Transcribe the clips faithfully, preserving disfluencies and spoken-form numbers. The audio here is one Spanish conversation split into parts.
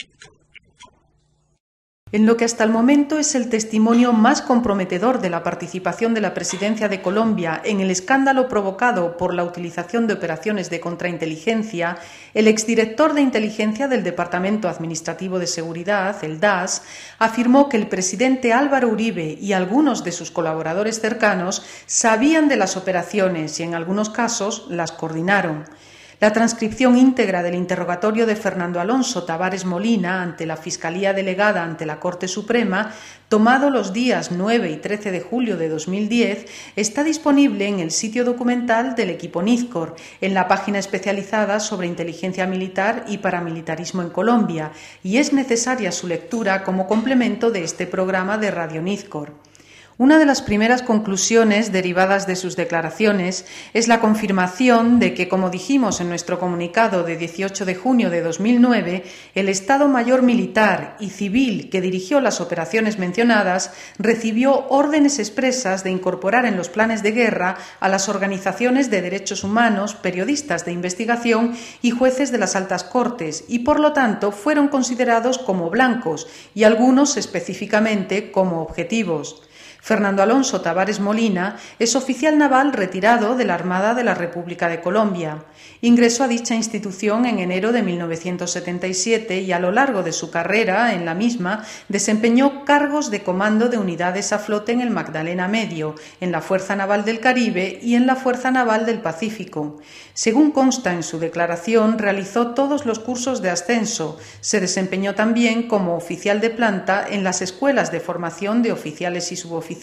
En lo que hasta el momento es el testimonio más comprometedor de la participación de la Presidencia de Colombia en el escándalo provocado por la utilización de operaciones de contrainteligencia, el exdirector de inteligencia del Departamento Administrativo de Seguridad, el D A S, afirmó que el presidente Álvaro Uribe y algunos de sus colaboradores cercanos sabían de las operaciones y en algunos casos las coordinaron. La transcripción íntegra del interrogatorio de Fernando Alonso Tabares Molina ante la Fiscalía Delegada ante la Corte Suprema, tomado los días nueve y trece de julio de dos mil diez, está disponible en el sitio documental del equipo Nizcor, en la página especializada sobre inteligencia militar y paramilitarismo en Colombia, y es necesaria su lectura como complemento de este programa de Radio Nizcor. Una de las primeras conclusiones derivadas de sus declaraciones es la confirmación de que, como dijimos en nuestro comunicado de dieciocho de junio de dos mil nueve, el Estado Mayor Militar y Civil que dirigió las operaciones mencionadas recibió órdenes expresas de incorporar en los planes de guerra a las organizaciones de derechos humanos, periodistas de investigación y jueces de las altas cortes y, por lo tanto, fueron considerados como blancos y algunos específicamente como objetivos. Fernando Alonso Tabares Molina es oficial naval retirado de la Armada de la República de Colombia. Ingresó a dicha institución en enero de mil novecientos setenta y siete y a lo largo de su carrera en la misma desempeñó cargos de comando de unidades a flote en el Magdalena Medio, en la Fuerza Naval del Caribe y en la Fuerza Naval del Pacífico. Según consta en su declaración, realizó todos los cursos de ascenso. Se desempeñó también como oficial de planta en las escuelas de formación de oficiales y suboficiales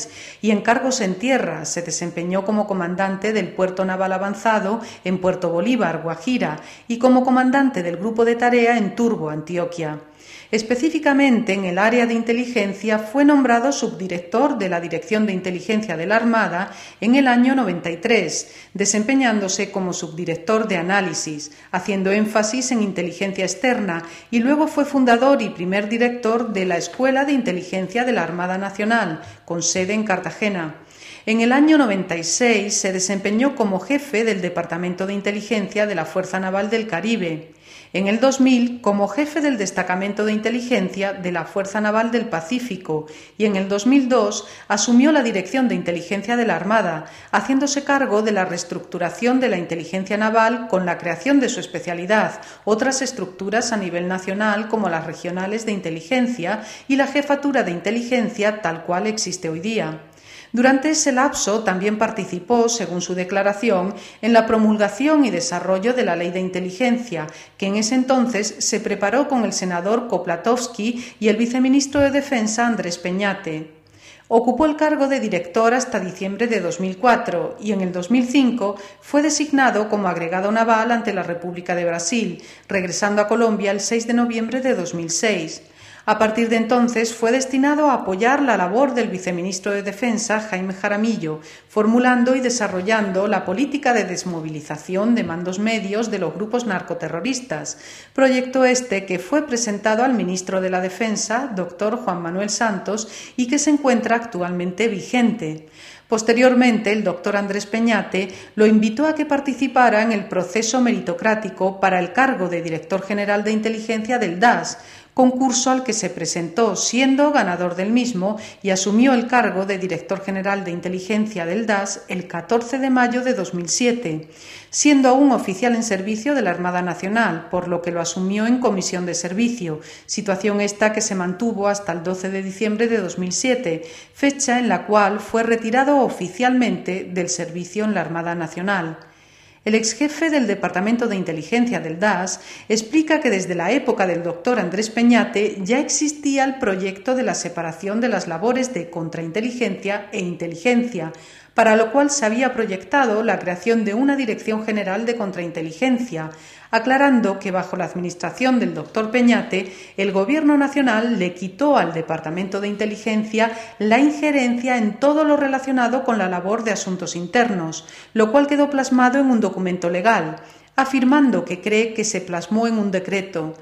y en cargos en tierra se desempeñó como comandante del Puerto Naval Avanzado en Puerto Bolívar, Guajira, y como comandante del Grupo de Tarea en Turbo, Antioquia. Específicamente en el área de inteligencia fue nombrado subdirector de la Dirección de Inteligencia de la Armada en el año noventa y tres, desempeñándose como subdirector de análisis, haciendo énfasis en inteligencia externa, y luego fue fundador y primer director de la Escuela de Inteligencia de la Armada Nacional, con sede en Cartagena. En el año noventa y seis se desempeñó como jefe del Departamento de Inteligencia de la Fuerza Naval del Caribe. En el dos mil, como jefe del Destacamento de Inteligencia de la Fuerza Naval del Pacífico, y en el dos mil dos asumió la Dirección de Inteligencia de la Armada, haciéndose cargo de la reestructuración de la inteligencia naval con la creación de su especialidad, otras estructuras a nivel nacional como las regionales de inteligencia y la jefatura de inteligencia tal cual existe hoy día. Durante ese lapso también participó, según su declaración, en la promulgación y desarrollo de la Ley de Inteligencia, que en ese entonces se preparó con el senador Koplatowski y el viceministro de Defensa Andrés Peñate. Ocupó el cargo de director hasta diciembre de dos mil cuatro y en el dos mil cinco fue designado como agregado naval ante la República de Brasil, regresando a Colombia el seis de noviembre de dos mil seis. A partir de entonces fue destinado a apoyar la labor del viceministro de Defensa, Jaime Jaramillo, formulando y desarrollando la política de desmovilización de mandos medios de los grupos narcoterroristas, proyecto este que fue presentado al ministro de la Defensa, doctor Juan Manuel Santos, y que se encuentra actualmente vigente. Posteriormente, el doctor Andrés Peñate lo invitó a que participara en el proceso meritocrático para el cargo de director general de inteligencia del D A S, concurso al que se presentó siendo ganador del mismo y asumió el cargo de director general de inteligencia del D A S el catorce de mayo de dos mil siete, siendo aún oficial en servicio de la Armada Nacional, por lo que lo asumió en comisión de servicio, situación esta que se mantuvo hasta el doce de diciembre de dos mil siete, fecha en la cual fue retirado oficialmente del servicio en la Armada Nacional. El exjefe del Departamento de Inteligencia del D A S explica que desde la época del doctor Andrés Peñate ya existía el proyecto de la separación de las labores de contrainteligencia e inteligencia, para lo cual se había proyectado la creación de una Dirección General de Contrainteligencia, aclarando que bajo la administración del doctor Peñate, el Gobierno Nacional le quitó al Departamento de Inteligencia la injerencia en todo lo relacionado con la labor de asuntos internos, lo cual quedó plasmado en un documento legal, afirmando que cree que se plasmó en un decreto.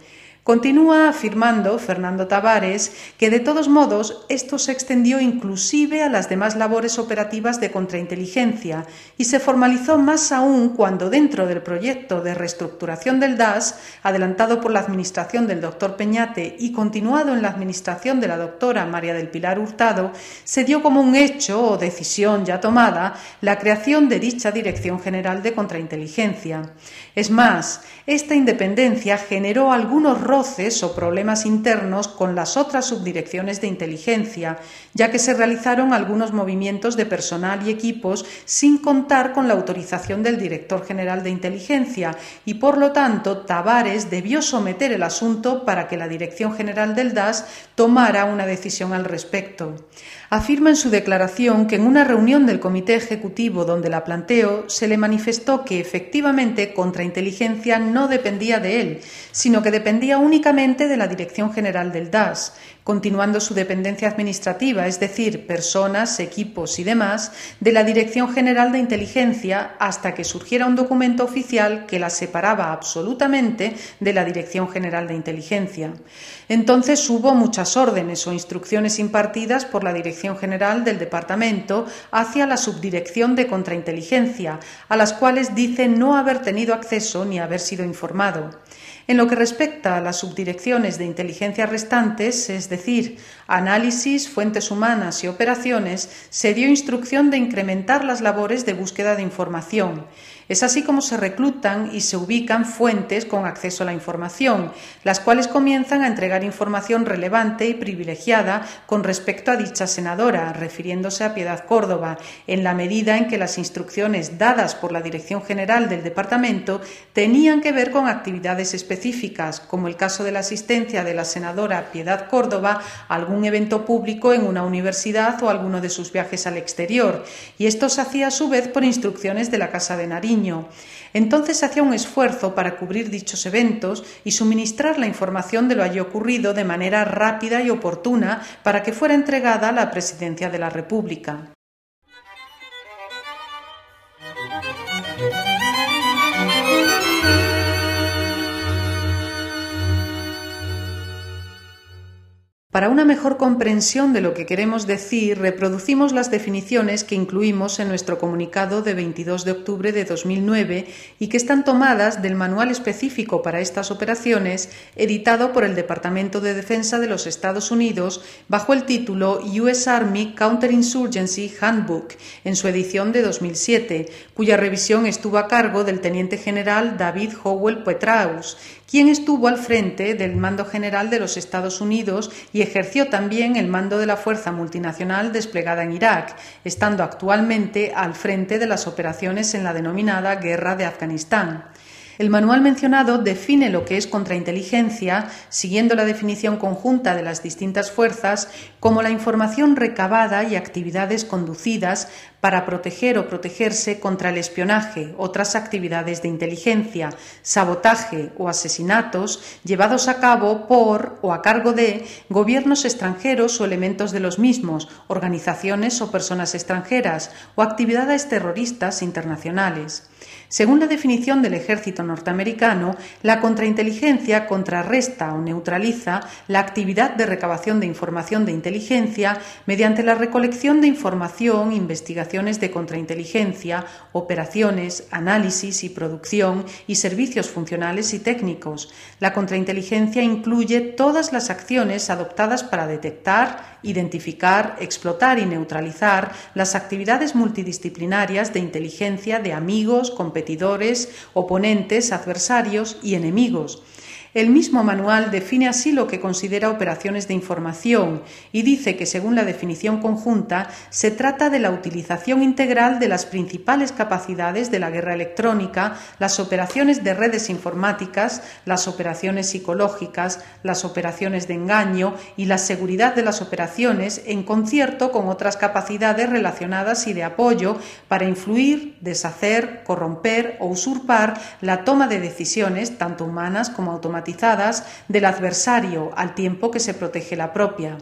Continúa afirmando Fernando Tavares que, de todos modos, esto se extendió inclusive a las demás labores operativas de contrainteligencia y se formalizó más aún cuando, dentro del proyecto de reestructuración del D A S, adelantado por la administración del doctor Peñate y continuado en la administración de la doctora María del Pilar Hurtado, se dio como un hecho o decisión ya tomada la creación de dicha Dirección General de Contrainteligencia. Es más, esta independencia generó algunos roces o problemas internos con las otras subdirecciones de inteligencia, ya que se realizaron algunos movimientos de personal y equipos sin contar con la autorización del director general de inteligencia y, por lo tanto, Tavares debió someter el asunto para que la Dirección General del D A S tomara una decisión al respecto. Afirma en su declaración que en una reunión del Comité Ejecutivo donde la planteó, se le manifestó que efectivamente contrainteligencia no dependía de él, sino que dependía únicamente de la Dirección General del D A S, continuando su dependencia administrativa, es decir, personas, equipos y demás, de la Dirección General de Inteligencia hasta que surgiera un documento oficial que la separaba absolutamente de la Dirección General de Inteligencia. Entonces hubo muchas órdenes o instrucciones impartidas por la Dirección General del Departamento hacia la Subdirección de Contrainteligencia, a las cuales dice no haber tenido acceso ni haber sido informado. En lo que respecta a las subdirecciones de inteligencia restantes, es decir, análisis, fuentes humanas y operaciones, se dio instrucción de incrementar las labores de búsqueda de información. Es así como se reclutan y se ubican fuentes con acceso a la información, las cuales comienzan a entregar información relevante y privilegiada con respecto a dicha senadora, refiriéndose a Piedad Córdoba, en la medida en que las instrucciones dadas por la Dirección General del Departamento tenían que ver con actividades específicas, como el caso de la asistencia de la senadora Piedad Córdoba a algún evento público en una universidad o alguno de sus viajes al exterior, y esto se hacía a su vez por instrucciones de la Casa de Nariño. Entonces se hacía un esfuerzo para cubrir dichos eventos y suministrar la información de lo allí ocurrido de manera rápida y oportuna para que fuera entregada a la Presidencia de la República. Para una mejor comprensión de lo que queremos decir, reproducimos las definiciones que incluimos en nuestro comunicado de veintidós de octubre de dos mil nueve y que están tomadas del Manual Específico para estas operaciones, editado por el Departamento de Defensa de los Estados Unidos bajo el título U S Army Counterinsurgency Handbook, en su edición de dos mil siete, cuya revisión estuvo a cargo del Teniente General David Howell Petraeus, quien estuvo al frente del Mando General de los Estados Unidos y ejerció también el mando de la fuerza multinacional desplegada en Irak, estando actualmente al frente de las operaciones en la denominada Guerra de Afganistán. El manual mencionado define lo que es contrainteligencia, siguiendo la definición conjunta de las distintas fuerzas, como la información recabada y actividades conducidas para proteger o protegerse contra el espionaje, otras actividades de inteligencia, sabotaje o asesinatos llevados a cabo por o a cargo de gobiernos extranjeros o elementos de los mismos, organizaciones o personas extranjeras o actividades terroristas internacionales. Según la definición del ejército norteamericano, la contrainteligencia contrarresta o neutraliza la actividad de recabación de información de inteligencia mediante la recolección de información, investigaciones de contrainteligencia, operaciones, análisis y producción y servicios funcionales y técnicos. La contrainteligencia incluye todas las acciones adoptadas para detectar, identificar, explotar y neutralizar las actividades multidisciplinarias de inteligencia de amigos, competidores, oponentes, adversarios y enemigos. El mismo manual define así lo que considera operaciones de información y dice que, según la definición conjunta, se trata de la utilización integral de las principales capacidades de la guerra electrónica, las operaciones de redes informáticas, las operaciones psicológicas, las operaciones de engaño y la seguridad de las operaciones, en concierto con otras capacidades relacionadas y de apoyo para influir, deshacer, corromper o usurpar la toma de decisiones, tanto humanas como automatizadas, del adversario al tiempo que se protege la propia.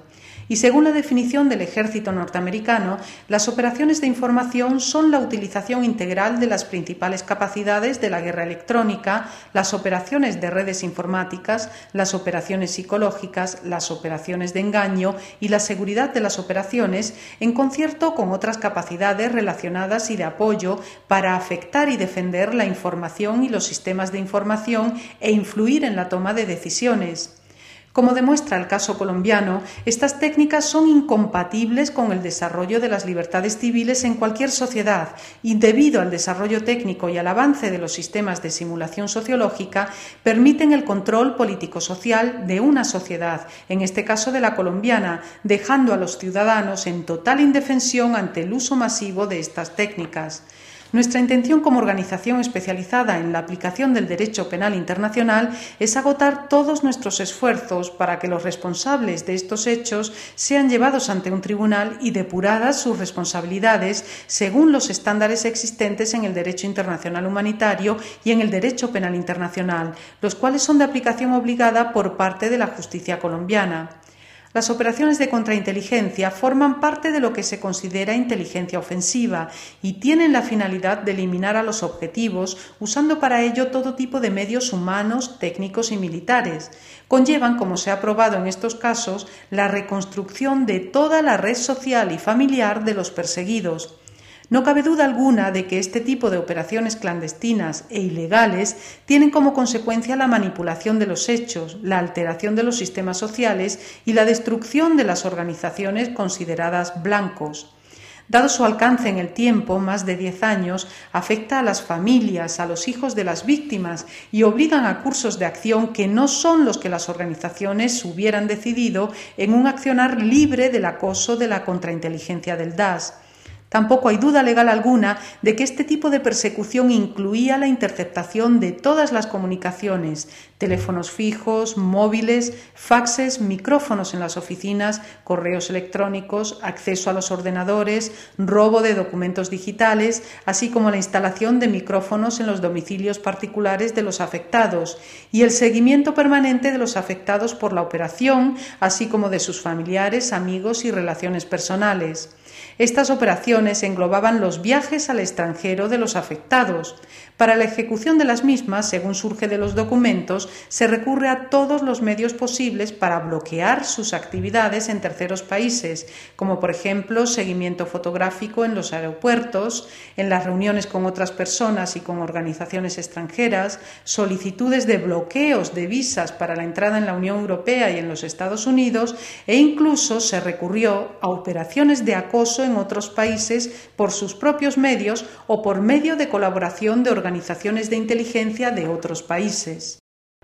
Y según la definición del ejército norteamericano, las operaciones de información son la utilización integral de las principales capacidades de la guerra electrónica, las operaciones de redes informáticas, las operaciones psicológicas, las operaciones de engaño y la seguridad de las operaciones, en concierto con otras capacidades relacionadas y de apoyo para afectar y defender la información y los sistemas de información e influir en la toma de decisiones. Como demuestra el caso colombiano, estas técnicas son incompatibles con el desarrollo de las libertades civiles en cualquier sociedad y, debido al desarrollo técnico y al avance de los sistemas de simulación sociológica, permiten el control político-social de una sociedad, en este caso de la colombiana, dejando a los ciudadanos en total indefensión ante el uso masivo de estas técnicas. Nuestra intención como organización especializada en la aplicación del derecho penal internacional es agotar todos nuestros esfuerzos para que los responsables de estos hechos sean llevados ante un tribunal y depuradas sus responsabilidades según los estándares existentes en el derecho internacional humanitario y en el derecho penal internacional, los cuales son de aplicación obligada por parte de la justicia colombiana. Las operaciones de contrainteligencia forman parte de lo que se considera inteligencia ofensiva y tienen la finalidad de eliminar a los objetivos, usando para ello todo tipo de medios humanos, técnicos y militares. Conllevan, como se ha probado en estos casos, la reconstrucción de toda la red social y familiar de los perseguidos. No cabe duda alguna de que este tipo de operaciones clandestinas e ilegales tienen como consecuencia la manipulación de los hechos, la alteración de los sistemas sociales y la destrucción de las organizaciones consideradas blancos. Dado su alcance en el tiempo, más de diez años, afecta a las familias, a los hijos de las víctimas y obligan a cursos de acción que no son los que las organizaciones hubieran decidido en un accionar libre del acoso de la contrainteligencia del D A S. Tampoco hay duda legal alguna de que este tipo de persecución incluía la interceptación de todas las comunicaciones, teléfonos fijos, móviles, faxes, micrófonos en las oficinas, correos electrónicos, acceso a los ordenadores, robo de documentos digitales, así como la instalación de micrófonos en los domicilios particulares de los afectados y el seguimiento permanente de los afectados por la operación, así como de sus familiares, amigos y relaciones personales. Estas operaciones englobaban los viajes al extranjero de los afectados. Para la ejecución de las mismas, según surge de los documentos, se recurre a todos los medios posibles para bloquear sus actividades en terceros países, como por ejemplo seguimiento fotográfico en los aeropuertos, en las reuniones con otras personas y con organizaciones extranjeras, solicitudes de bloqueos de visas para la entrada en la Unión Europea y en los Estados Unidos, e incluso se recurrió a operaciones de acoso en otros países por sus propios medios o por medio de colaboración de organizaciones de inteligencia de otros países.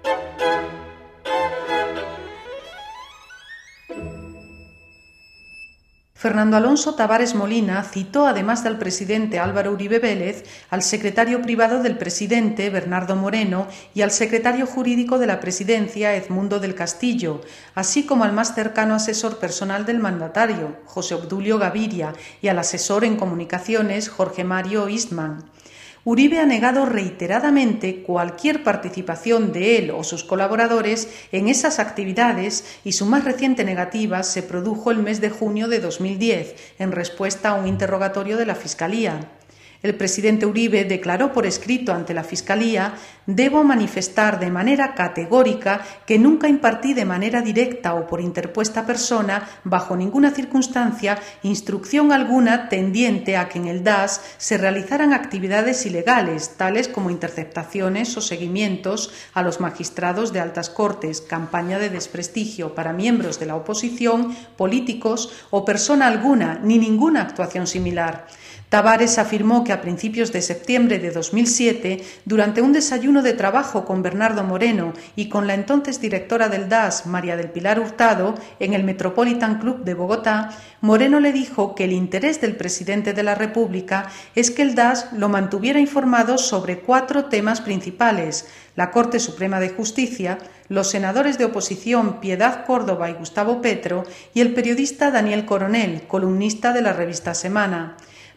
Fernando Alonso Tabares Molina citó, además del presidente Álvaro Uribe Vélez, al secretario privado del presidente, Bernardo Moreno, y al secretario jurídico de la presidencia, Edmundo del Castillo, así como al más cercano asesor personal del mandatario, José Obdulio Gaviria, y al asesor en comunicaciones, Jorge Mario Eastman. Uribe ha negado reiteradamente cualquier participación de él o sus colaboradores en esas actividades y su más reciente negativa se produjo el mes de junio de dos mil diez, en respuesta a un interrogatorio de la Fiscalía. El presidente Uribe declaró por escrito ante la Fiscalía: «Debo manifestar de manera categórica que nunca impartí de manera directa o por interpuesta persona, bajo ninguna circunstancia, instrucción alguna tendiente a que en el D A S se realizaran actividades ilegales, tales como interceptaciones o seguimientos a los magistrados de altas cortes, campaña de desprestigio para miembros de la oposición, políticos o persona alguna, ni ninguna actuación similar». Tabares afirmó que a principios de septiembre de dos mil siete, durante un desayuno de trabajo con Bernardo Moreno y con la entonces directora del D A S, María del Pilar Hurtado, en el Metropolitan Club de Bogotá, Moreno le dijo que el interés del presidente de la República es que el D A S lo mantuviera informado sobre cuatro temas principales: la Corte Suprema de Justicia, los senadores de oposición Piedad Córdoba y Gustavo Petro y el periodista Daniel Coronel, columnista de la revista Semana.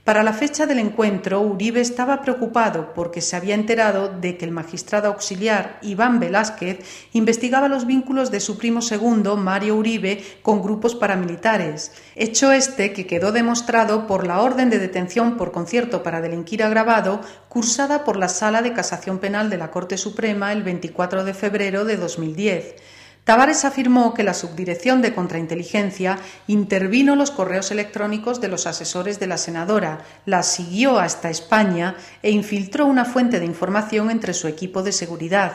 Para la fecha del encuentro, Uribe estaba preocupado porque se había enterado de que el magistrado auxiliar Iván Velázquez investigaba los vínculos de su primo segundo, Mario Uribe, con grupos paramilitares, hecho este que quedó demostrado por la orden de detención por concierto para delinquir agravado cursada por la Sala de Casación Penal de la Corte Suprema el veinticuatro de febrero de dos mil diez. Tavares afirmó que la Subdirección de Contrainteligencia intervino los correos electrónicos de los asesores de la senadora, la siguió hasta España e infiltró una fuente de información entre su equipo de seguridad.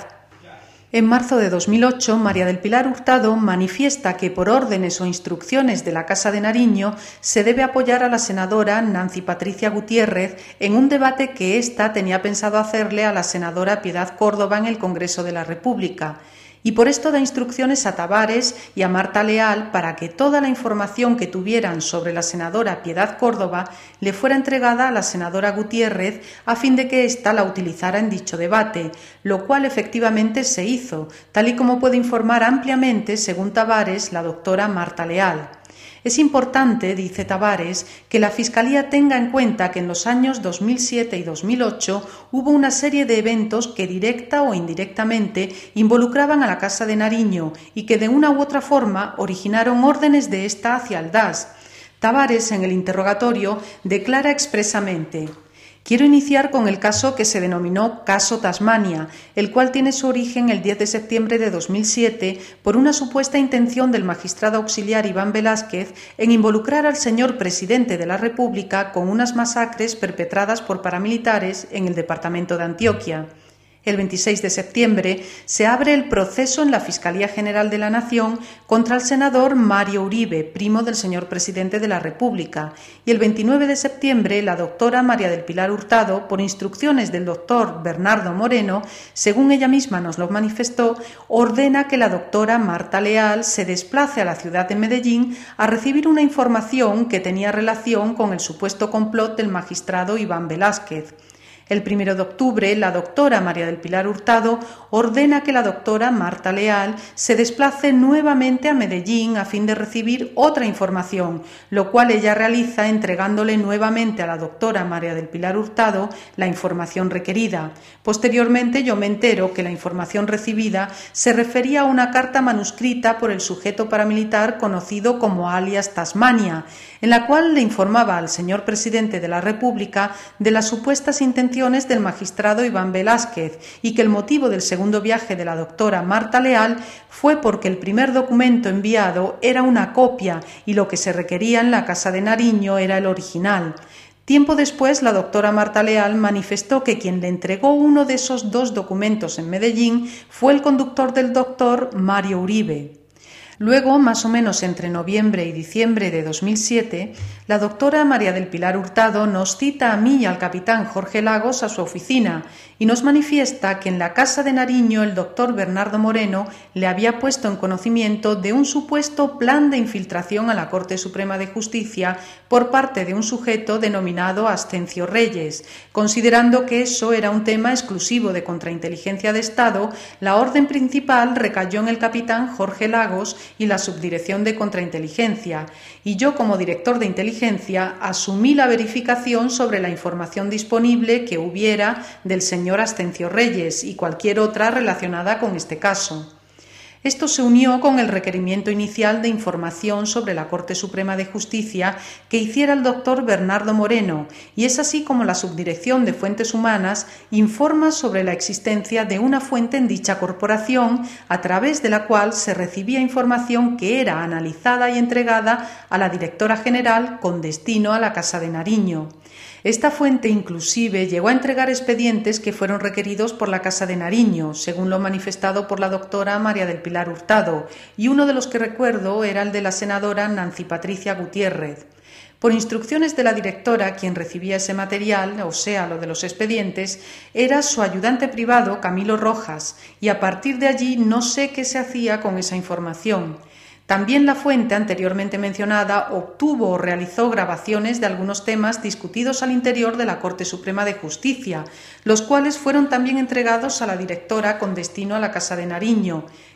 En marzo de dos mil ocho, María del Pilar Hurtado manifiesta que por órdenes o instrucciones de la Casa de Nariño se debe apoyar a la senadora Nancy Patricia Gutiérrez en un debate que ésta tenía pensado hacerle a la senadora Piedad Córdoba en el Congreso de la República. Y por esto da instrucciones a Tavares y a Marta Leal para que toda la información que tuvieran sobre la senadora Piedad Córdoba le fuera entregada a la senadora Gutiérrez a fin de que ésta la utilizara en dicho debate, lo cual efectivamente se hizo, tal y como puede informar ampliamente, según Tavares, la doctora Marta Leal. Es importante, dice Tavares, que la Fiscalía tenga en cuenta que en los años dos mil siete y dos mil ocho hubo una serie de eventos que directa o indirectamente involucraban a la Casa de Nariño y que de una u otra forma originaron órdenes de esta hacia el D A S. Tavares, en el interrogatorio, declara expresamente: quiero iniciar con el caso que se denominó Caso Tasmania, el cual tiene su origen el diez de septiembre de dos mil siete por una supuesta intención del magistrado auxiliar Iván Velázquez en involucrar al señor presidente de la República con unas masacres perpetradas por paramilitares en el departamento de Antioquia. El veintiséis de septiembre se abre el proceso en la Fiscalía General de la Nación contra el senador Mario Uribe, primo del señor presidente de la República, y el veintinueve de septiembre la doctora María del Pilar Hurtado, por instrucciones del doctor Bernardo Moreno, según ella misma nos lo manifestó, ordena que la doctora Marta Leal se desplace a la ciudad de Medellín a recibir una información que tenía relación con el supuesto complot del magistrado Iván Velázquez. El primero de octubre, la doctora María del Pilar Hurtado ordena que la doctora Marta Leal se desplace nuevamente a Medellín a fin de recibir otra información, lo cual ella realiza entregándole nuevamente a la doctora María del Pilar Hurtado la información requerida. Posteriormente yo me entero que la información recibida se refería a una carta manuscrita por el sujeto paramilitar conocido como alias Tasmania, en la cual le informaba al señor presidente de la República de las supuestas intenciones del magistrado Iván Velázquez y que el motivo del segundo viaje de la doctora Marta Leal fue porque el primer documento enviado era una copia y lo que se requería en la Casa de Nariño era el original. Tiempo después, la doctora Marta Leal manifestó que quien le entregó uno de esos dos documentos en Medellín fue el conductor del doctor Mario Uribe. Luego, más o menos entre noviembre y diciembre de dos mil siete, la doctora María del Pilar Hurtado nos cita a mí y al capitán Jorge Lagos a su oficina y nos manifiesta que en la Casa de Nariño el doctor Bernardo Moreno le había puesto en conocimiento de un supuesto plan de infiltración a la Corte Suprema de Justicia por parte de un sujeto denominado Ascencio Reyes. Considerando que eso era un tema exclusivo de contrainteligencia de Estado, la orden principal recayó en el capitán Jorge Lagos y la Subdirección de Contrainteligencia, y yo como director de inteligencia asumí la verificación sobre la información disponible que hubiera del señor Ascencio Reyes y cualquier otra relacionada con este caso. Esto se unió con el requerimiento inicial de información sobre la Corte Suprema de Justicia que hiciera el doctor Bernardo Moreno, y es así como la Subdirección de Fuentes Humanas informa sobre la existencia de una fuente en dicha corporación a través de la cual se recibía información que era analizada y entregada a la directora general con destino a la Casa de Nariño. Esta fuente inclusive llegó a entregar expedientes que fueron requeridos por la Casa de Nariño, según lo manifestado por la doctora María del Pilar Hurtado, y uno de los que recuerdo era el de la senadora Nancy Patricia Gutiérrez. Por instrucciones de la directora, quien recibía ese material, o sea, lo de los expedientes, era su ayudante privado, Camilo Rojas, y a partir de allí no sé qué se hacía con esa información. También la fuente anteriormente mencionada obtuvo o realizó grabaciones de algunos temas discutidos al interior de la Corte Suprema de Justicia, los cuales fueron también entregados a la directora con destino a la Casa de Nariño,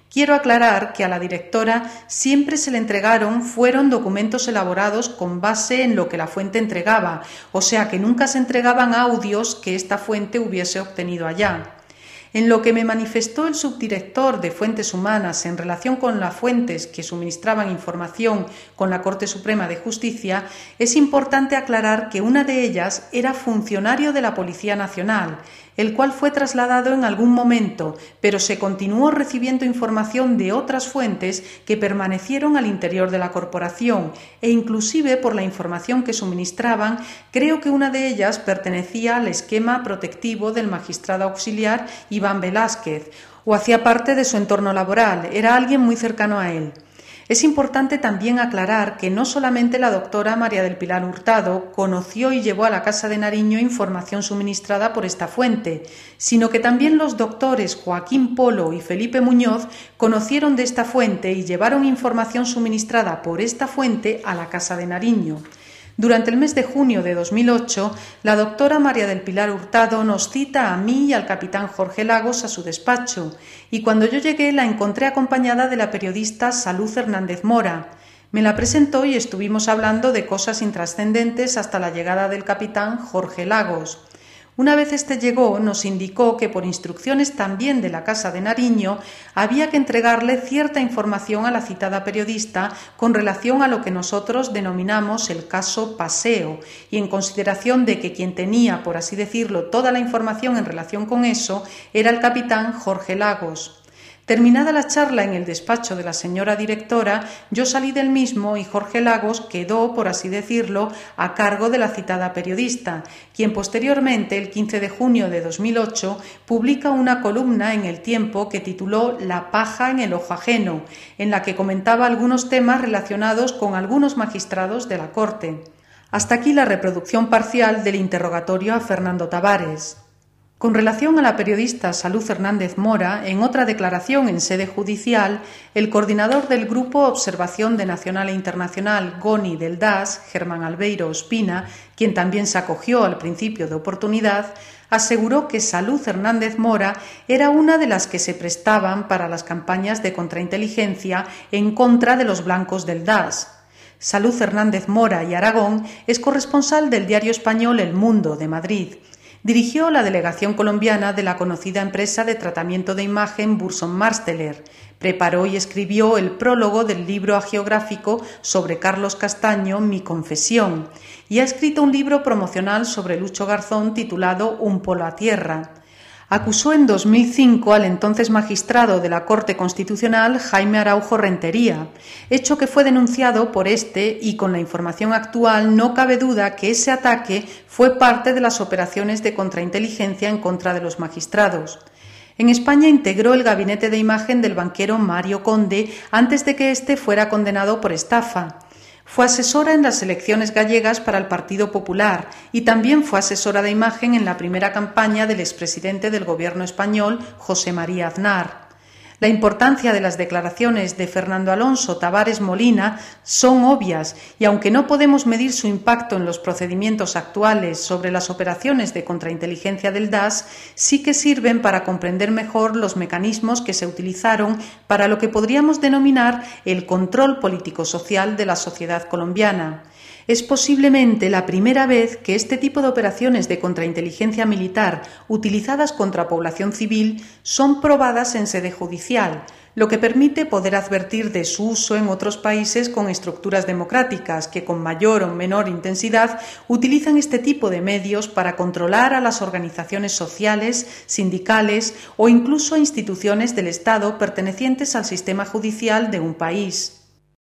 Quiero aclarar que a la directora siempre se le entregaron fueron documentos elaborados con base en lo que la fuente entregaba, o sea que nunca se entregaban audios que esta fuente hubiese obtenido allá. En lo que me manifestó el subdirector de Fuentes Humanas en relación con las fuentes que suministraban información con la Corte Suprema de Justicia, es importante aclarar que una de ellas era funcionario de la Policía Nacional, el cual fue trasladado en algún momento, pero se continuó recibiendo información de otras fuentes que permanecieron al interior de la corporación e inclusive por la información que suministraban, creo que una de ellas pertenecía al esquema protectivo del magistrado auxiliar Iván Velázquez o hacía parte de su entorno laboral, era alguien muy cercano a él. Es importante también aclarar que no solamente la doctora María del Pilar Hurtado conoció y llevó a la Casa de Nariño información suministrada por esta fuente, sino que también los doctores Joaquín Polo y Felipe Muñoz conocieron de esta fuente y llevaron información suministrada por esta fuente a la Casa de Nariño. Durante el mes de junio de dos mil ocho, la doctora María del Pilar Hurtado nos cita a mí y al capitán Jorge Lagos a su despacho, y cuando yo llegué la encontré acompañada de la periodista Salud Hernández Mora. Me la presentó y estuvimos hablando de cosas intrascendentes hasta la llegada del capitán Jorge Lagos. Una vez este llegó, nos indicó que por instrucciones también de la Casa de Nariño había que entregarle cierta información a la citada periodista con relación a lo que nosotros denominamos el caso Paseo y en consideración de que quien tenía, por así decirlo, toda la información en relación con eso era el capitán Jorge Lagos. Terminada la charla en el despacho de la señora directora, yo salí del mismo y Jorge Lagos quedó, por así decirlo, a cargo de la citada periodista, quien posteriormente, el quince de junio de dos mil ocho, publica una columna en El Tiempo que tituló La paja en el ojo ajeno, en la que comentaba algunos temas relacionados con algunos magistrados de la Corte. Hasta aquí la reproducción parcial del interrogatorio a Fernando Tavares. Con relación a la periodista Salud Hernández Mora, en otra declaración en sede judicial, el coordinador del Grupo Observación de Nacional e Internacional GONI del D A S, Germán Albeiro Ospina, quien también se acogió al principio de oportunidad, aseguró que Salud Hernández Mora era una de las que se prestaban para las campañas de contrainteligencia en contra de los blancos del D A S. Salud Hernández Mora y Aragón es corresponsal del diario español El Mundo de Madrid. Dirigió la delegación colombiana de la conocida empresa de tratamiento de imagen Burson Marsteller. Preparó y escribió el prólogo del libro hagiográfico sobre Carlos Castaño, Mi confesión, y ha escrito un libro promocional sobre Lucho Garzón titulado Un polo a tierra. Acusó en dos mil cinco al entonces magistrado de la Corte Constitucional Jaime Araujo Rentería, hecho que fue denunciado por este y con la información actual no cabe duda que ese ataque fue parte de las operaciones de contrainteligencia en contra de los magistrados. En España integró el gabinete de imagen del banquero Mario Conde antes de que éste fuera condenado por estafa. Fue asesora en las elecciones gallegas para el Partido Popular y también fue asesora de imagen en la primera campaña del expresidente del Gobierno español, José María Aznar. La importancia de las declaraciones de Fernando Alonso Tavares Molina son obvias y aunque no podemos medir su impacto en los procedimientos actuales sobre las operaciones de contrainteligencia del D A S, sí que sirven para comprender mejor los mecanismos que se utilizaron para lo que podríamos denominar el control político-social de la sociedad colombiana. Es posiblemente la primera vez que este tipo de operaciones de contrainteligencia militar utilizadas contra población civil son probadas en sede judicial, lo que permite poder advertir de su uso en otros países con estructuras democráticas que con mayor o menor intensidad utilizan este tipo de medios para controlar a las organizaciones sociales, sindicales o incluso a instituciones del Estado pertenecientes al sistema judicial de un país.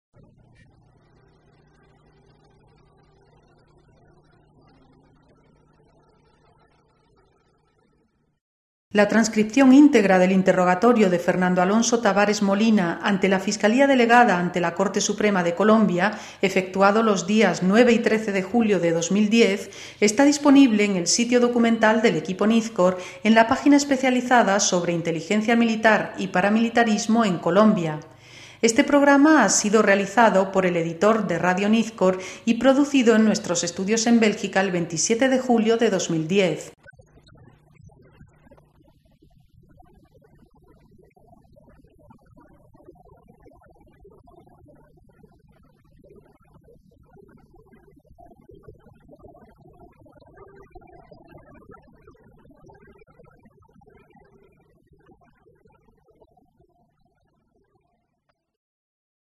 La transcripción íntegra del interrogatorio de Fernando Alonso Tavares Molina ante la Fiscalía Delegada ante la Corte Suprema de Colombia, efectuado los días nueve y trece de julio de dos mil diez, está disponible en el sitio documental del equipo Nizcor en la página especializada sobre inteligencia militar y paramilitarismo en Colombia. Este programa ha sido realizado por el editor de Radio Nizcor y producido en nuestros estudios en Bélgica el veintisiete de julio de dos mil diez.